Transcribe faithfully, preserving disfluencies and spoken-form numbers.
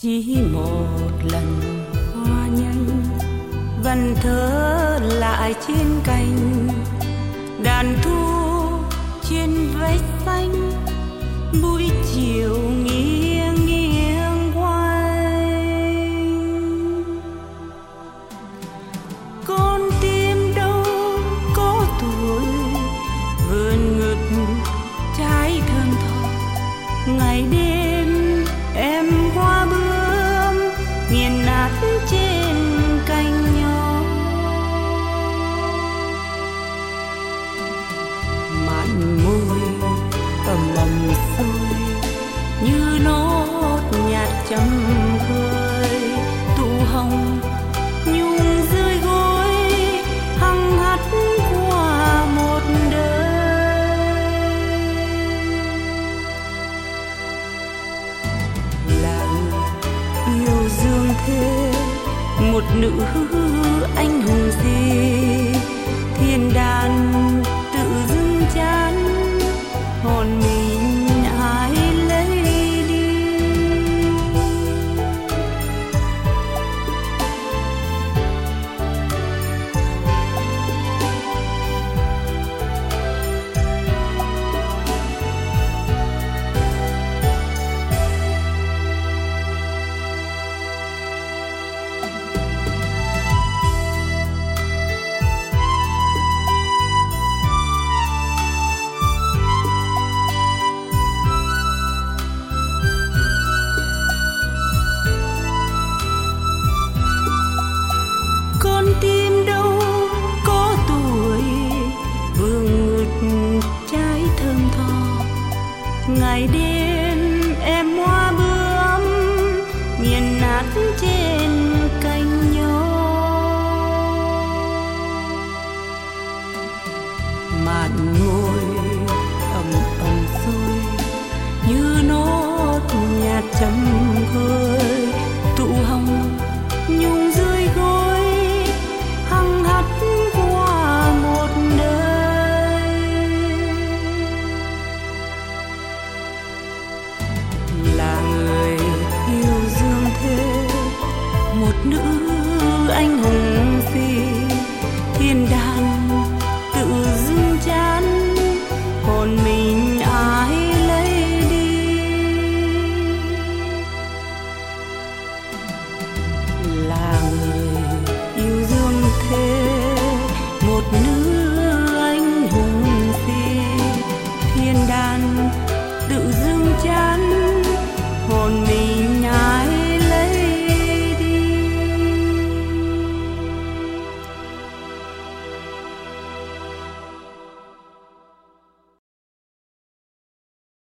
chỉ một lần hoa nhanh vần thơ lại trên cành, đàn thu trên vách xanh, buổi chiều nghiêng nghiêng quay. Con tim đâu có tuổi vườn ngực trái thơm tho, ngày đêm em hoa bướm nghiền nát trên cành nhỏ. Mặn môi ầm ầm sôi như nốt nhạc trầm khơi, tụ hồng nhung dưới gối hằng hắt qua một đời. Là người yêu dương thế một nữ anh hùng gì, thiên đàng tự dưng chán hồn mình ai lấy đi. Con tim đâu có tuổi vương ngực trái thơm tho, ngày đêm em hoa bướm nghiền nát trên cành nhỏ. Mạn ngồi ầm ầm sôi như nốt nhạc trầm khơi, tụ hồng nhung dưới gối hằng hắt qua một đời. Là người yêu dương thế một nữ anh hùng gì, thiên đàng tự dưng chán hồn mình ai lấy đi. Là người